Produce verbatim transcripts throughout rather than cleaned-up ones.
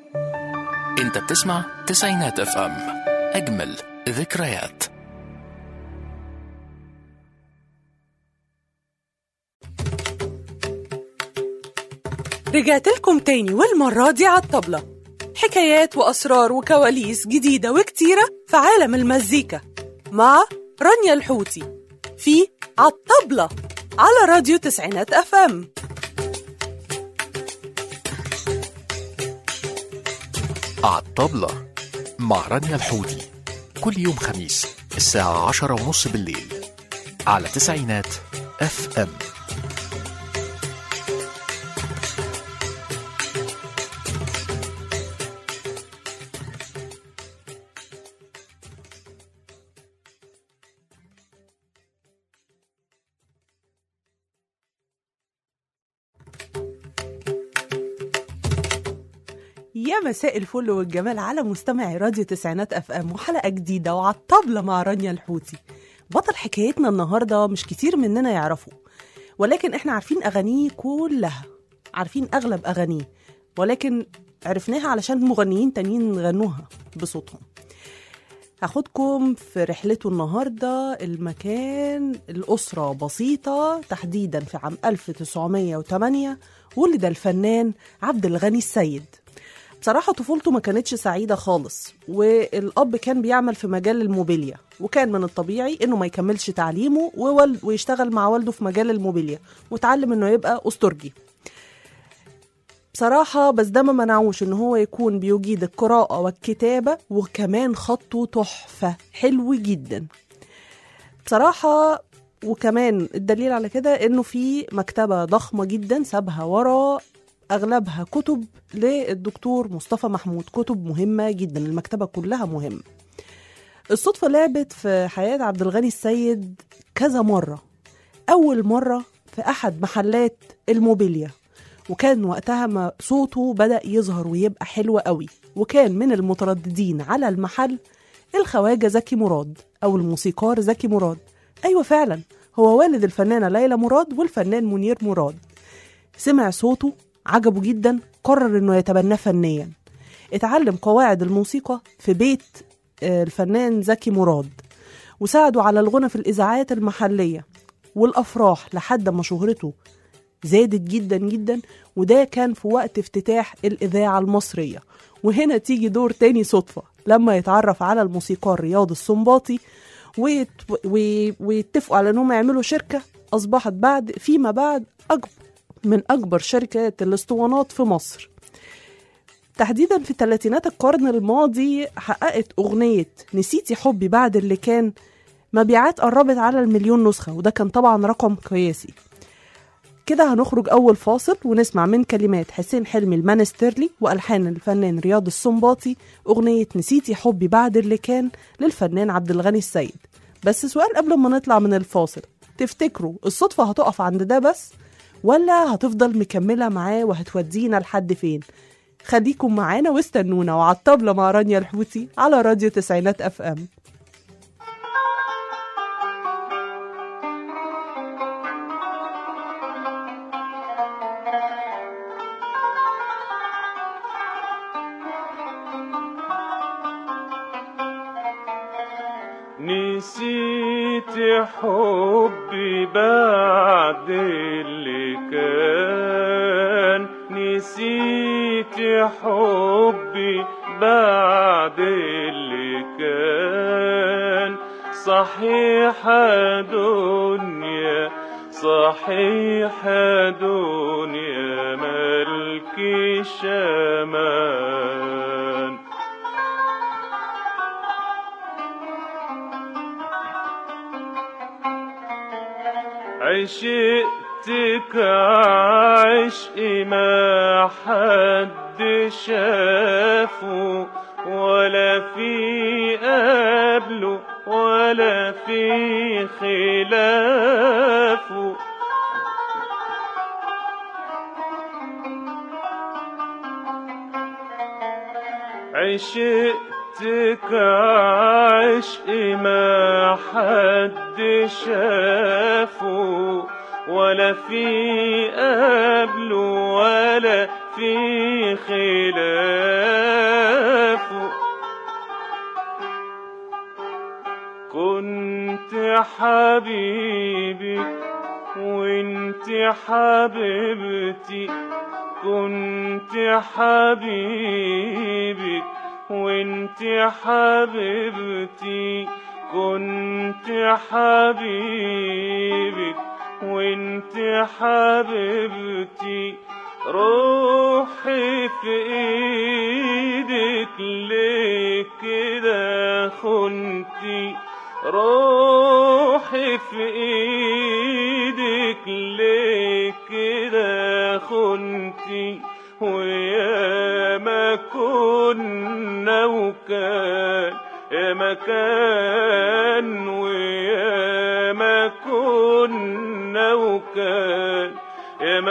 انت بتسمع تسعينات اف ام، اجمل ذكريات. رجعت لكم تاني والمرة دي على الطبلة، حكايات وأسرار وكواليس جديدة وكتيرة في عالم المزيكا مع رانيا الحوتي في عالطبلة على راديو تسعينات اف ام. عالطبلة مع رانيا الحوتي كل يوم خميس الساعة عشرة ونص بالليل على تسعينات اف ام. يا مساء الفل والجمال على مستمعي راديو تسعينات اف ام، وحلقة جديدة وعالطبلة مع رانيا الحوتي. بطل حكايتنا النهاردة مش كتير مننا يعرفوا، ولكن احنا عارفين اغانيه كلها، عارفين اغلب اغانيه، ولكن عرفناها علشان مغنيين تانيين غنوها بصوتهم. هاخدكم في رحلته النهاردة المكان الأسرة بسيطة، تحديدا في عام ألف وتسعمية وتمانية ولد الفنان عبد الغني السيد. بصراحة طفولته ما كانتش سعيدة خالص، والأب كان بيعمل في مجال الموبيليا، وكان من الطبيعي إنه ما يكملش تعليمه ويشتغل مع والده في مجال الموبيليا وتعلم إنه يبقى أسترجي. بصراحة بس ده ما منعوش إن هو يكون بيجيد القراءة والكتابة، وكمان خطه تحفة حلو جدا بصراحة. وكمان الدليل على كده إنه في مكتبة ضخمة جدا سابها ورا، أغلبها كتب للدكتور مصطفى محمود، كتب مهمة جدا، المكتبة كلها مهمة. الصدفة لعبت في حياة عبد الغني السيد كذا مرة. أول مرة في أحد محلات الموبيليا، وكان وقتها ما صوته بدأ يظهر ويبقى حلو قوي، وكان من المترددين على المحل الخواجة زكي مراد أو الموسيقار زكي مراد. أيوة فعلا هو والد الفنانة ليلى مراد والفنان منير مراد. سمع صوته عجبه جدا، قرر انه يتبناه فنيا. اتعلم قواعد الموسيقى في بيت الفنان زكي مراد، وساعده على الغنى في الإذاعات المحلية والأفراح لحد ما شهرته زادت جدا جدا. وده كان في وقت افتتاح الإذاعة المصرية. وهنا تيجي دور تاني صدفة لما يتعرف على الموسيقار رياض السنباطي، ويت... وي... ويتفقوا على انهم يعملوا شركة أصبحت بعد فيما بعد أكبر من أكبر شركات الاسطوانات في مصر. تحديدا في ثلاثينات القرن الماضي حققت أغنية نسيتي حبي بعد اللي كان مبيعات قربت على المليون نسخة، وده كان طبعا رقم قياسي. كده هنخرج أول فاصل ونسمع من كلمات حسين حلمي المانسترلي وألحان الفنان رياض السنباطي أغنية نسيتي حبي بعد اللي كان للفنان عبد الغني السيد. بس سؤال قبل ما نطلع من الفاصل، تفتكروا الصدفة هتقف عند ده بس، ولا هتفضل مكملة معاه وهتودينا لحد فين؟ خليكم معانا واستنونا وعالطبلة مع رانيا الحوتي على راديو تسعينات اف ام. نسيت حبي بعد اللي كان، نسيت حبي بعد اللي كان. صحيح دنيا صحيح دنيا ملكش امان. عشقتك عشق ما حد شافه، ولا في قبله ولا في خلافه. عشقتك عشق ما حد شافه، ولا في قبله ولا في خلافه. كنت حبيبي وانت حبيبتي، كنت حبيبي وانت حبيبتي، كنت حبيبي وانت حبيبتي. روحي في ايدك ليه كده خنتي، روحي في ايدك ليه كده خنتي. ويا ما كنا وكان يا مكان، ويا ما كنا وكان يا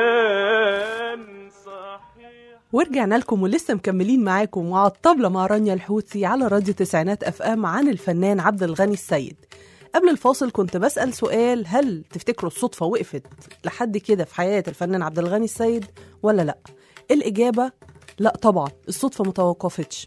مكان صحيح. ورجعنا لكم ولسه مكملين معاكم وعلى الطبلة مع رانيا الحوتي على راديو تسعينات اف ام عن الفنان عبد الغني السيد. قبل الفاصل كنت بسأل سؤال، هل تفتكروا الصدفة وقفت لحد كده في حياة الفنان عبد الغني السيد ولا لا؟ الإجابة لا طبعا، الصدفة متوقفتش.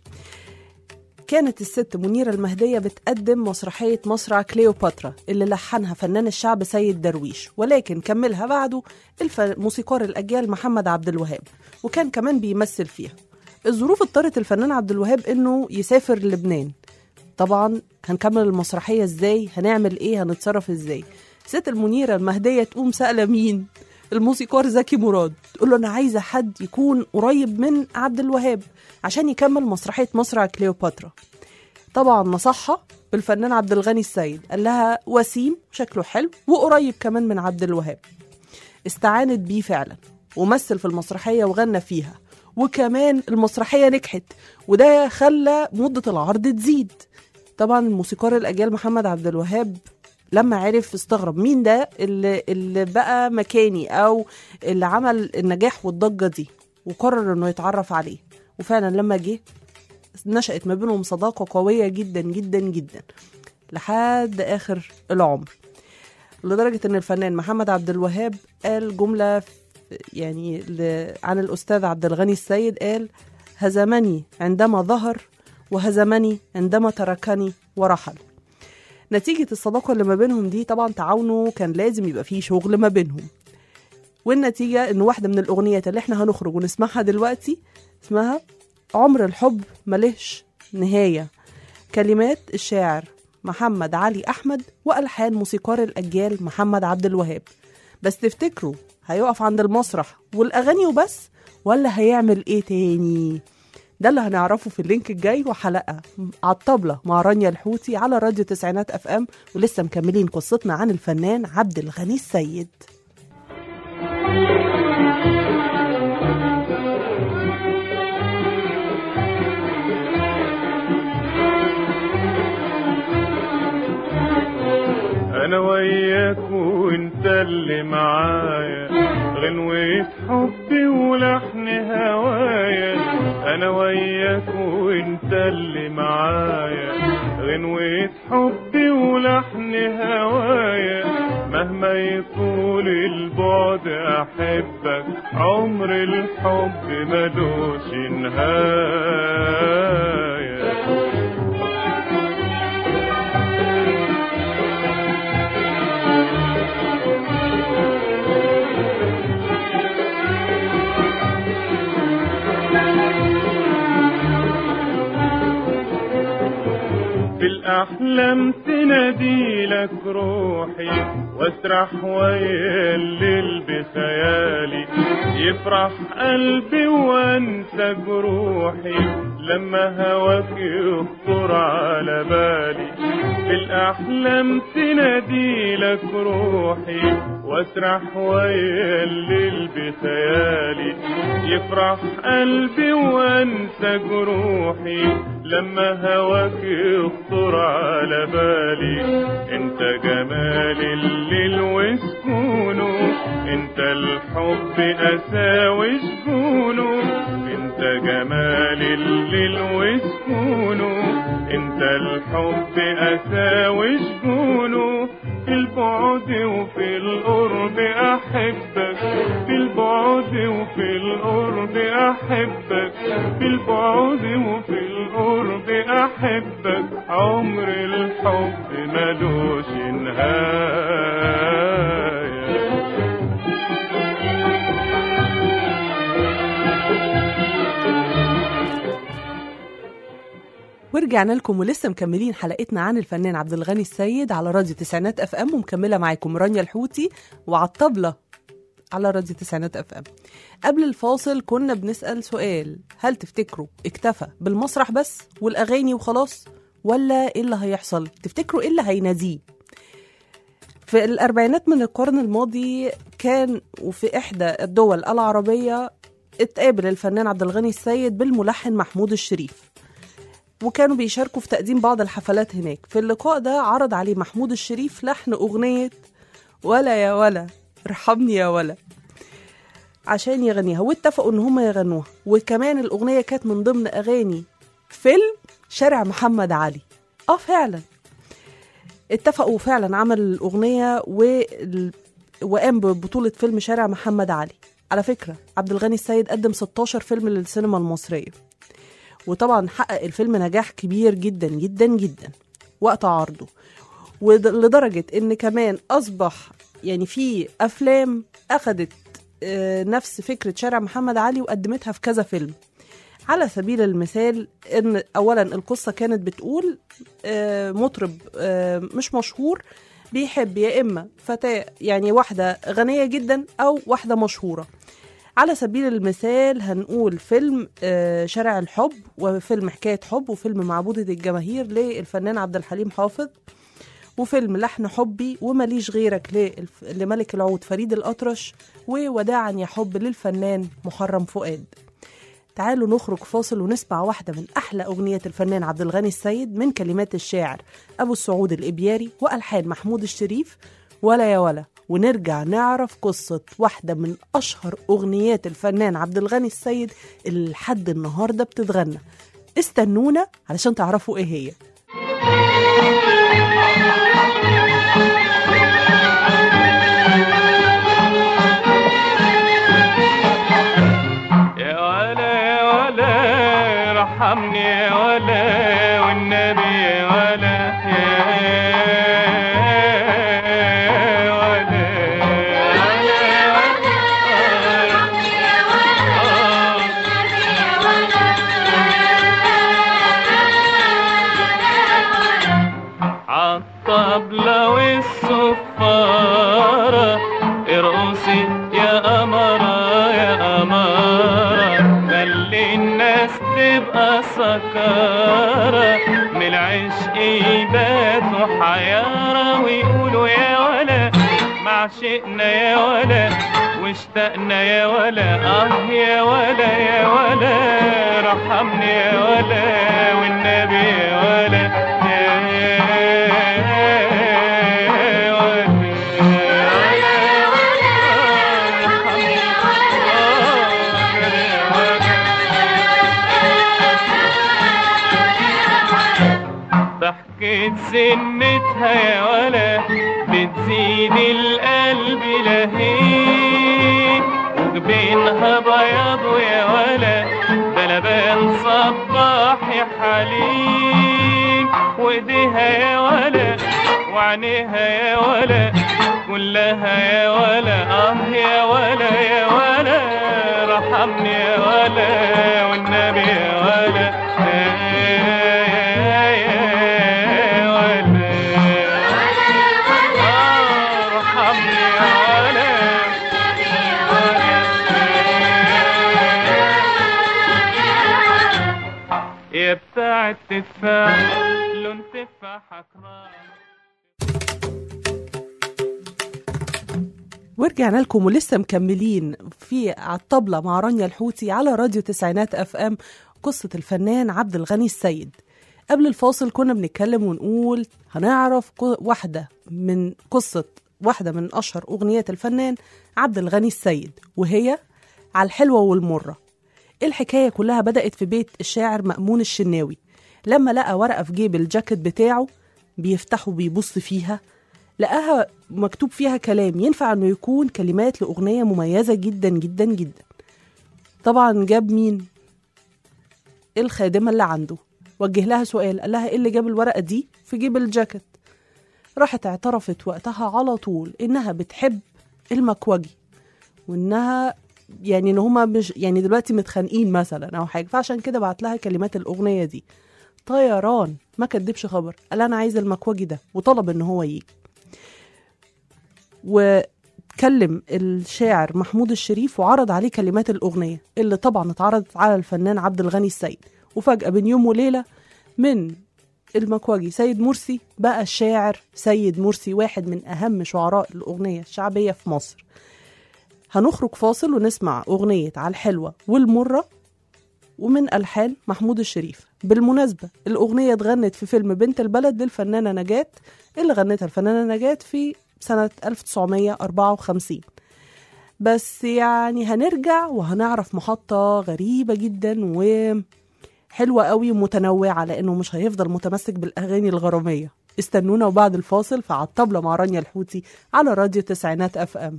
كانت الست منيرة المهدية بتقدم مسرحية مصرع كليوباترا اللي لحنها فنان الشعب سيد درويش، ولكن كملها بعده موسيقار الأجيال محمد عبد الوهاب، وكان كمان بيمثل فيها. الظروف اضطرت الفنان عبد الوهاب إنه يسافر لبنان. طبعا هنكمل المسرحية ازاي؟ هنعمل ايه؟ هنتصرف ازاي؟ ست المنيرة المهدية تقوم سألة مين؟ الموسيقار زكي مراد، تقول له أنا عايزة حد يكون قريب من عبد الوهاب عشان يكمل مسرحية مصرع كليوباترا. طبعا نصحها بالفنان عبد الغني السيد، قال لها وسيم شكله حلو وقريب كمان من عبد الوهاب. استعانت بيه فعلا ومثل في المسرحية وغنى فيها، وكمان المسرحية نجحت وده خلى مدة العرض تزيد. طبعا الموسيقار الأجيال محمد عبد الوهاب لما عرف استغرب مين ده اللي, اللي بقى مكاني أو اللي عمل النجاح والضجة دي، وقرر أنه يتعرف عليه. وفعلا لما جه نشأت ما بينهم صداقة قوية جدا جدا جدا لحد آخر العمر، لدرجة أن الفنان محمد عبد الوهاب قال جملة يعني عن الأستاذ عبد الغني السيد، قال هزمني عندما ظهر وهزمني عندما تركني ورحل. نتيجة الصداقة اللي ما بينهم دي طبعا تعاونوا، كان لازم يبقى فيه شغل ما بينهم، والنتيجة ان واحدة من الأغنيات اللي احنا هنخرج ونسمعها دلوقتي اسمها عمر الحب ملهش نهاية، كلمات الشاعر محمد علي أحمد وألحان موسيقار الأجيال محمد عبد الوهاب. بس تفتكروا هيقف عند المسرح والأغاني وبس ولا هيعمل ايه تاني؟ ده اللي هنعرفه في اللينك الجاي وحلقة على الطبلة مع رانيا الحوتي على راديو تسعينات اف ام، ولسه مكملين قصتنا عن الفنان عبد الغني السيد. انا وياك وانت اللي معايا، غنوة حبي ولحن هوايا. انا وياك وانت اللي معايا، غنوة حبي ولحن هوايا. مهما يطول البعد احبك، عمر الحب ملوش نهاية. في الأحلام تناديلك روحي، واسرح ويا الليل بخيالي. يفرح قلبي وانسى جروحي، لما هواك يخطر على بالي. في الأحلام تناديلك روحي، واسرح ويا الليل بخيالي. يفرح قلبي وانسى جروحي، لما هواك يخطر على بالي. انت جمال الليل وسكونه، انت الحب اساوي شجونه. انت جمال الليل وسكونه، انت الحب اساوي شجونه. في البعد وفي القرب احبك، في البعد البعد وفي القرب أحبك، في البعد وفي القرب أحبك، عمر الحب ملوش نهاية. ورجعنا لكم ولسه مكملين حلقتنا عن الفنان عبد الغني السيد على راديو تسعينات اف ام، ومكمله معاكم رانيا الحوتي وعلى الطبله على راديو تسعينات اف ام. قبل الفاصل كنا بنسأل سؤال: هل تفتكروا اكتفى بالمسرح بس والاغاني وخلاص، ولا ايه اللي هيحصل؟ تفتكروا ايه اللي هيناديه؟ في الاربعينات من القرن الماضي كان وفي احدى الدول العربيه اتقابل الفنان عبد الغني السيد بالملحن محمود الشريف، وكانوا بيشاركوا في تقديم بعض الحفلات هناك. في اللقاء ده عرض عليه محمود الشريف لحن أغنية ولا يا ولا ارحمني يا ولا عشان يغنيها، واتفقوا ان هم يغنوها. وكمان الأغنية كانت من ضمن أغاني فيلم شارع محمد علي. اه فعلا اتفقوا فعلا عمل الأغنية وال... وقام ببطولة فيلم شارع محمد علي. على فكرة عبد الغني السيد قدم ستاشر فيلم للسينما المصرية، وطبعا حقق الفيلم نجاح كبير جدا جدا جدا وقت عرضه، ولدرجة ان كمان اصبح يعني في افلام اخدت نفس فكرة شارع محمد علي وقدمتها في كذا فيلم. على سبيل المثال ان اولا القصة كانت بتقول مطرب مش مشهور بيحب يا اما فتاة يعني واحدة غنية جدا او واحدة مشهورة. على سبيل المثال هنقول فيلم شارع الحب، وفيلم حكاية حب، وفيلم معبودة الجماهير للفنان عبد الحليم حافظ، وفيلم لحن حبي، ومليش غيرك لملك العود فريد الأطرش، ووداعا يا حب للفنان محرم فؤاد. تعالوا نخرج فاصل ونسمع واحدة من أحلى أغنية الفنان عبد الغني السيد من كلمات الشاعر أبو السعود الإبياري وألحان محمود الشريف، ولا يا ولا، ونرجع نعرف قصة واحدة من أشهر أغنيات الفنان عبد الغني السيد اللي لحد النهاردة بتتغنى. استنونا علشان تعرفوا إيه هي. يا ولا يا ولا ارحمني يا ولا والنبي يا ولا الطبلة والصفارة ارقصي يا قمرة يا قمرة، خلي الناس تبقى سكارة من العشق يباتوا حيارة، ويقولوا يا ولا معشقنا يا ولا واشتقنا يا ولا، اه يا ولا يا ولا رحمني يا ولا والنبي يا ولا ضحكة سنتها يا ولا بتزيد القلب لهيب، وجبينها بياض يا ولا ده لبان صباح يا حليب، وايديها يا ولا وعينيها يا ولا كلها يا ولا، اه يا ولا يا ولا رحمني يا ولا والنبي يا ولا يا بتاع التفاح لون تفاحك راح. ورجعنا لكم ولسه مكملين في على الطبلة مع رانيا الحوتي على راديو تسعينات اف ام، قصة الفنان عبد الغني السيد. قبل الفاصل كنا بنتكلم ونقول هنعرف واحدة من قصة واحدة من أشهر أغنيات الفنان عبد الغني السيد، وهي على الحلوة والمرة. الحكاية كلها بدأت في بيت الشاعر مأمون الشناوي، لما لقى ورقة في جيب الجاكيت بتاعه بيفتحه بيبص فيها، لقاها مكتوب فيها كلام ينفع انه يكون كلمات لأغنية مميزة جدا جدا جدا. طبعا جاب مين؟ الخادمة اللي عنده، وجه لها سؤال، قال لها ايه اللي جاب الورقة دي في جيب الجاكيت؟ راحت اعترفت وقتها على طول انها بتحب المكوجي، وانها يعني ان هما مش يعني دلوقتي متخانقين مثلا او حاجه، فعشان كده بعت لها كلمات الاغنيه دي. طيران، ما كدبش خبر، قال انا عايز المكوجي ده، وطلب ان هو يجي. وكلم الشاعر محمود الشريف وعرض عليه كلمات الاغنيه اللي طبعا اتعرضت على الفنان عبد الغني السيد. وفجاه بين يوم وليله من المكوجي سيد مرسي بقى الشاعر سيد مرسي، واحد من أهم شعراء الأغنية الشعبية في مصر. هنخرج فاصل ونسمع أغنية على الحلوة والمرة ومن ألحان محمود الشريف. بالمناسبة الأغنية اتغنت في فيلم بنت البلد للفنانة نجاة، اللي غنتها الفنانة نجاة في سنة ألف وتسعمية وأربعة وخمسين. بس يعني هنرجع وهنعرف محطة غريبة جدا و حلوة قوي ومتنوعة، لأنه مش هيفضل متمسك بالأغاني الغرامية. استنونا وبعد الفاصل في على الطبلة مع رانيا الحوتي على راديو تسعينات أف أم.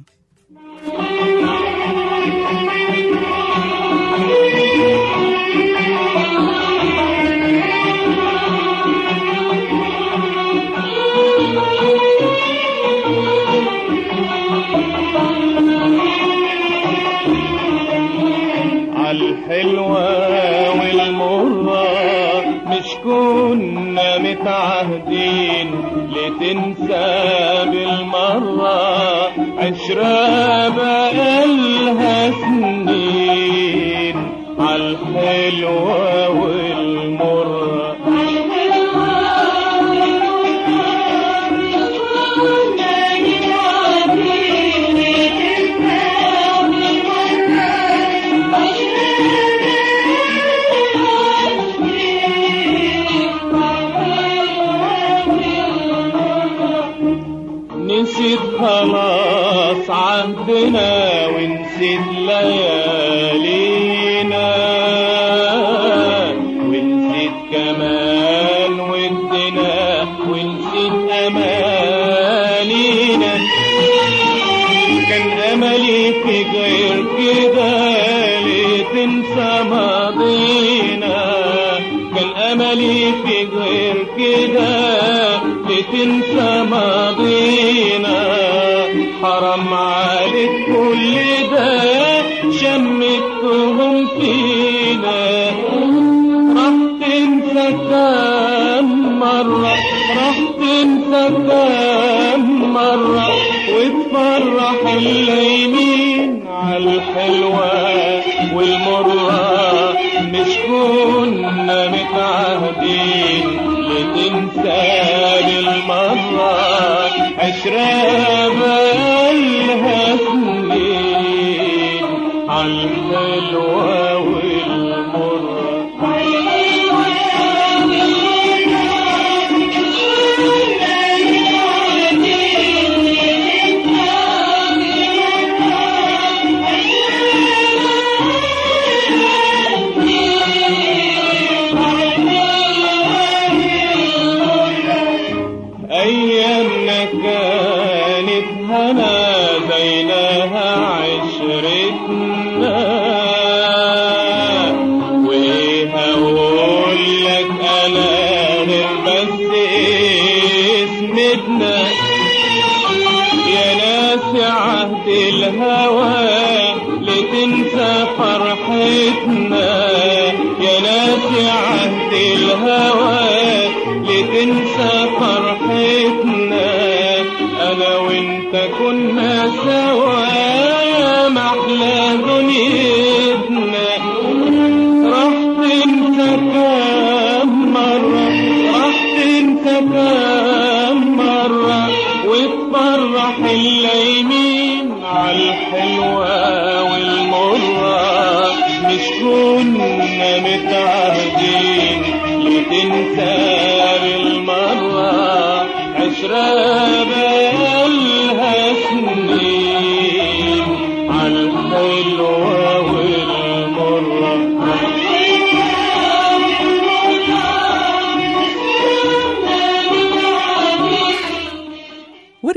عالحلوة والمرة مش كنا متعهدين لتنسى بالمرة عشرة بقالها سنين. عالحلوة والمرة نسيت خلاص عهدنا ونسيت ليالينا ونسيت كمان ودنا ونسيت أمانينا. كان أملي في غير كده لتنسى ماضينا، كان أملي في غير كده لتنسى ماضينا. حرام عليك كل ده شمتهم فينا. راح تنسى كام مرة، راح تنسى كام مرة وتفرح الليمين. عالحلوة والمرة مش كنا متعهدين لتنسى بالمرة عشرة بقالها سنين. عالحلوة والمرة أيامنا كانت هنا بينها عشرتنا. وإيه هقول لك أنا غير بس اسمتنا. يا ناس عهد الهوى لتنسى فرحتنا. يا ناس عهد الهوى لتنسى فرحتنا. أنا وإنت كنا سوا محلى دنيتنا. راح تنسى كام مرة، راح تنسى كام مرة وتفرح الليمين. عالحلوة والمرة مش كنا متعهدين لتنسى بالمرة عشرة بقالها سنين. عالحلوة والمرة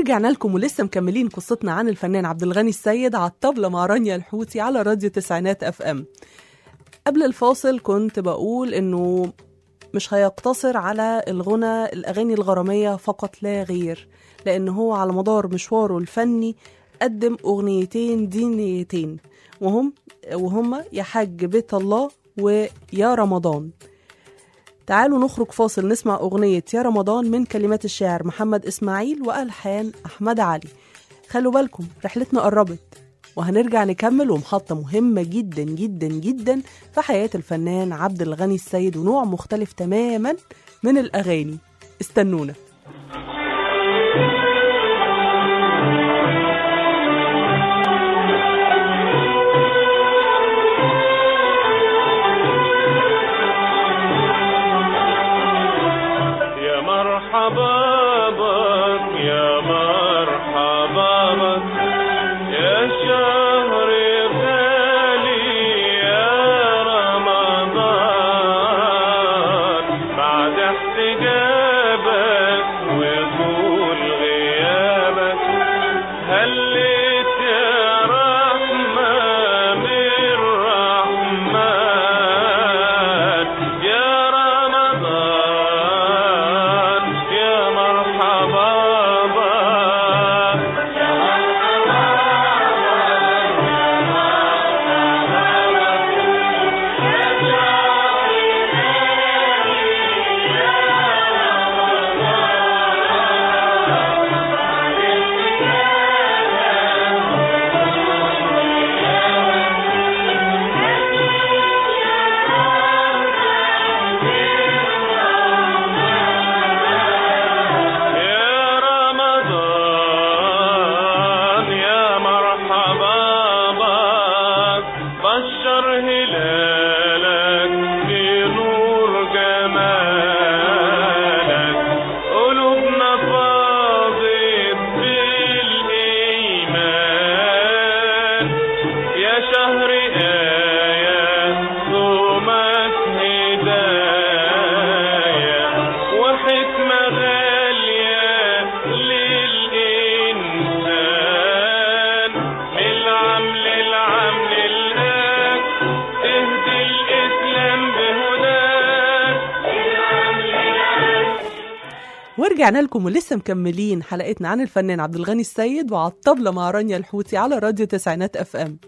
ورجعنا لكم ولسه مكملين قصتنا عن الفنان عبد الغني السيد على الطبلة مع رانيا الحوتي على راديو تسعينات اف ام. قبل الفاصل كنت بقول انه مش هيقتصر على الغنى الأغاني الغرامية فقط لا غير، لأن هو على مدار مشواره الفني قدم أغنيتين دينيتين وهم وهما يا حاج بيت الله ويا رمضان. تعالوا نخرج فاصل نسمع أغنية يا رمضان من كلمات الشاعر محمد إسماعيل وألحان أحمد علي. خلوا بالكم رحلتنا قربت وهنرجع نكمل ومحطة مهمة جدا جدا جدا في حياة الفنان عبد الغني السيد ونوع مختلف تماما من الأغاني. استنونا. يا مرحبا بك يا مرحبا بك يا شهر غالي يا رمضان، بعد احتجابك وطول غيابك هليت يا رحمة من رحمن، يا رمضان يا مرحبا ورجعنا لكم ولسه مكملين حلقتنا عن الفنان عبد الغني السيد وعلى الطبلة مع رانيا الحوتي على راديو تسعينات اف ام.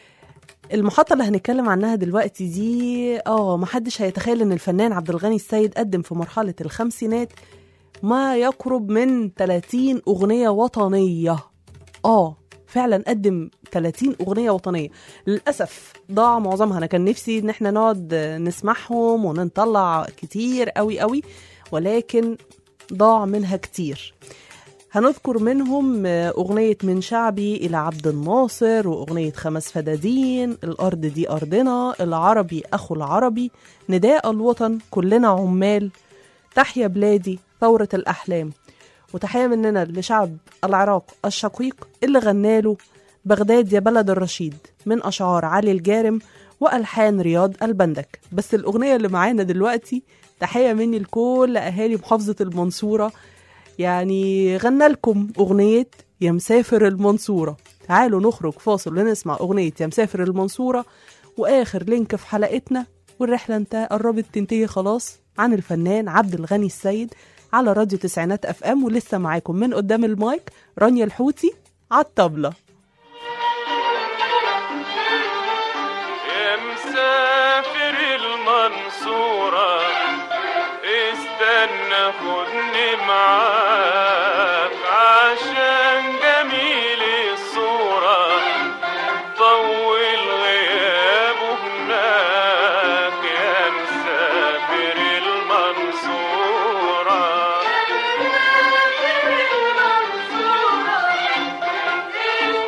المحطة اللي هنتكلم عنها دلوقتي دي اه محدش هيتخيل ان الفنان عبد الغني السيد قدم في مرحلة الخمسينات ما يقرب من ثلاثين أغنية وطنية. اه فعلا قدم ثلاثين أغنية وطنية. للأسف ضاع معظمها. أنا كان نفسي إن احنا نقعد نسمعهم ونطلع كتير قوي قوي، ولكن ضاع منها كتير. هنذكر منهم أغنية من شعبي إلى عبد الناصر، وأغنية خمس فدادين، الأرض دي أرضنا، العربي أخو العربي، نداء الوطن، كلنا عمال، تحيا بلادي، ثورة الأحلام. وتحية مننا لشعب العراق الشقيق اللي غناله بغداد يا بلد الرشيد من أشعار علي الجارم وألحان رياض البندك. بس الأغنية اللي معانا دلوقتي تحية مني لكل أهالي محافظة المنصورة، يعني غنى لكم أغنية يا مسافر المنصورة. تعالوا نخرج فاصل ونسمع أغنية يا مسافر المنصورة، وآخر لينك في حلقتنا والرحلة انت قربت تنتهي خلاص عن الفنان عبد الغني السيد على راديو تسعينات اف ام. ولسه معاكم من قدام المايك رانيا الحوتي على الطبلة. يا مسافر المنصورة استنى خدني معاك عشان جميل الصورة طول غيابه هناك. يا مسافر المنصورة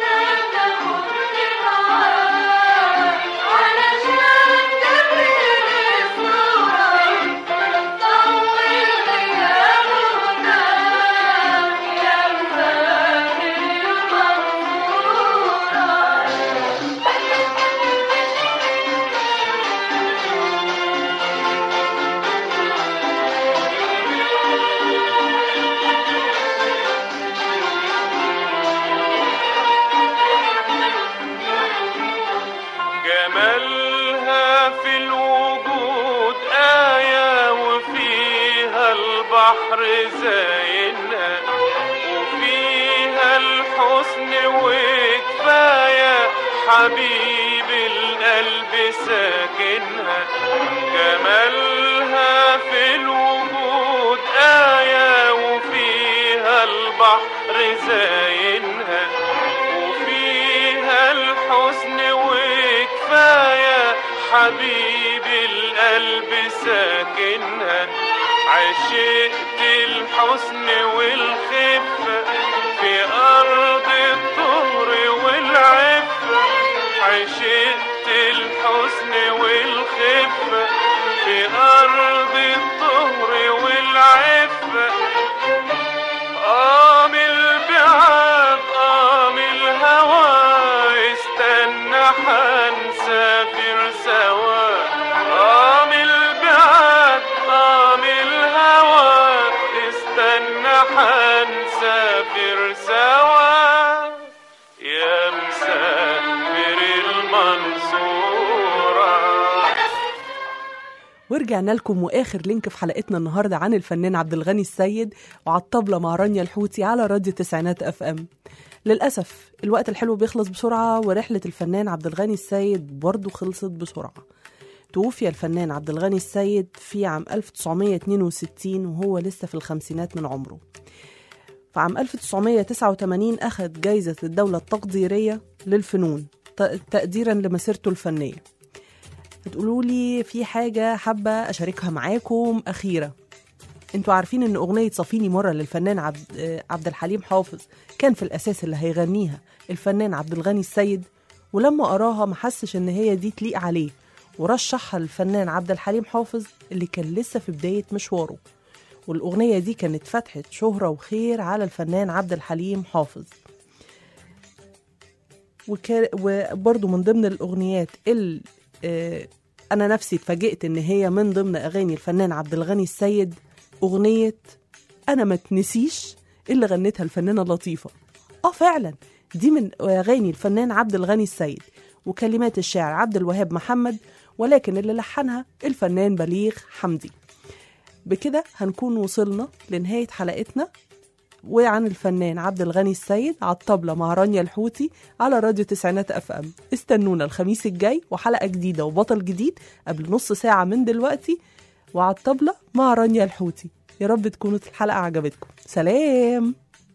البحر زاينها وفيها الحسن وكفاية حبيب القلب ساكنها جمالها في الوجود آية وفيها البحر زاينها وفيها الحسن وكفاية حبيب القلب ساكنها عشقت الحسن والخفة في أرض الطهر والعفة عشقت الحسن والخفة في أرض الطهر والعفة قام البعاد قام الهوى استنى حنسافر سوا قام البعاد قام الهوى استنى حنسافر سوا يا مسافر المنصورة. ورجعنا لكم واخر لينك في حلقتنا النهارده عن الفنان عبد الغني السيد وعلى الطبلة مع رانيا الحوتي على راديو تسعينات اف ام. للاسف الوقت الحلو بيخلص بسرعه ورحله الفنان عبد الغني السيد برضه خلصت بسرعه. توفي الفنان عبد الغني السيد في عام ألف وتسعمية اتنين وستين وهو لسه في الخمسينات من عمره. في عام ألف وتسعمية تسعة وتمانين أخذ جايزة الدولة التقديرية للفنون تقديرا لمسيرته الفنية. هتقولوا لي في حاجة حابة أشاركها معاكم أخيرة. انتوا عارفين ان أغنية صفيني مرة للفنان عبد, عبد الحليم حافظ كان في الأساس اللي هيغنيها الفنان عبد الغني السيد، ولما قراها محسش ان هي دي تليق عليه ورشحها للفنان عبد الحليم حافظ اللي كان لسه في بداية مشواره. والأغنية دي كانت فتحة شهرة وخير على الفنان عبد الحليم حافظ. وبرضو من ضمن الأغنيات اللي اه أنا نفسي اتفاجئت إن هي من ضمن أغاني الفنان عبد الغني السيد أغنية أنا ما تنسيش اللي غنتها الفنانة لطيفة. آه فعلا دي من أغاني الفنان عبد الغني السيد وكلمات الشاعر عبد الوهاب محمد، ولكن اللي لحنها الفنان بليغ حمدي. بكده هنكون وصلنا لنهاية حلقتنا وعن الفنان عبد الغني السيد على الطبلة مع رانيا الحوتي على راديو تسعينات اف ام. استنونا الخميس الجاي وحلقة جديدة وبطل جديد قبل نص ساعة من دلوقتي وعلى الطبلة مع رانيا الحوتي. يا رب تكونوا الحلقة عجبتكم. سلام.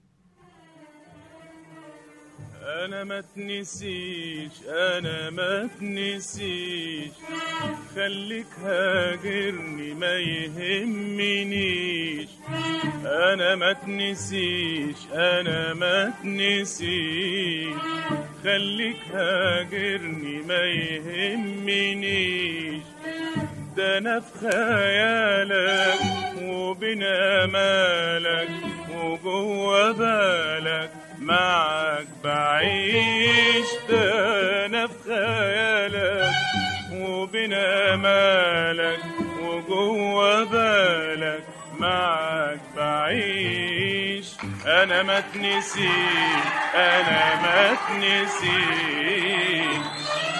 أنا ما تنسيش أنا ما تنسيش خليك هاجرني ما يهمنيش. أنا ما تنسيش أنا ما تنسيش خليك هاجرني ما يهمنيش. ده أنا في خيالك وبين أمالك وجوه بالك معك بعيش. ده أنا في خيالك وبين أمالك وجوه بالك معك بعيش. أنا ما تنسيش أنا ما تنسيش.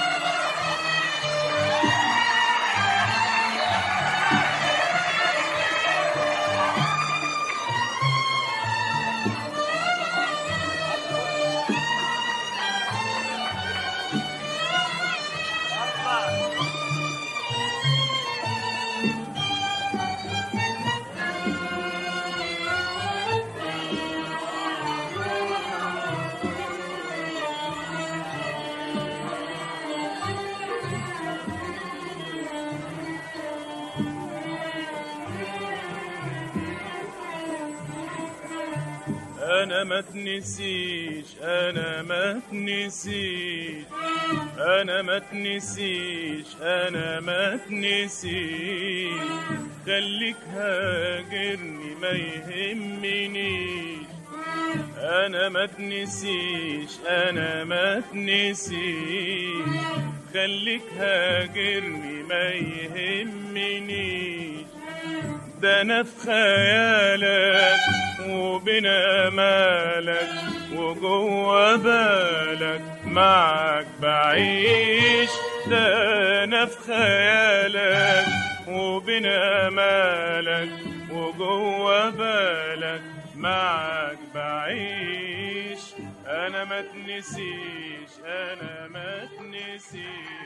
أنا ما تنسيش أنا ما تنسيش أنا ما تنسيش أنا ما تنسيش خليك هاجرني ما يهمنيش. أنا ما تنسيش أنا ما تنسيش خليك هاجرني ما يهمنيش. ده أنا في خيالك وبين أمالك وجوه بالك معك بعيش. ده أنا في خيالك وبين أمالك وجوه بالك معاك بعيش. انا ما تنسيش انا ما تنسيش.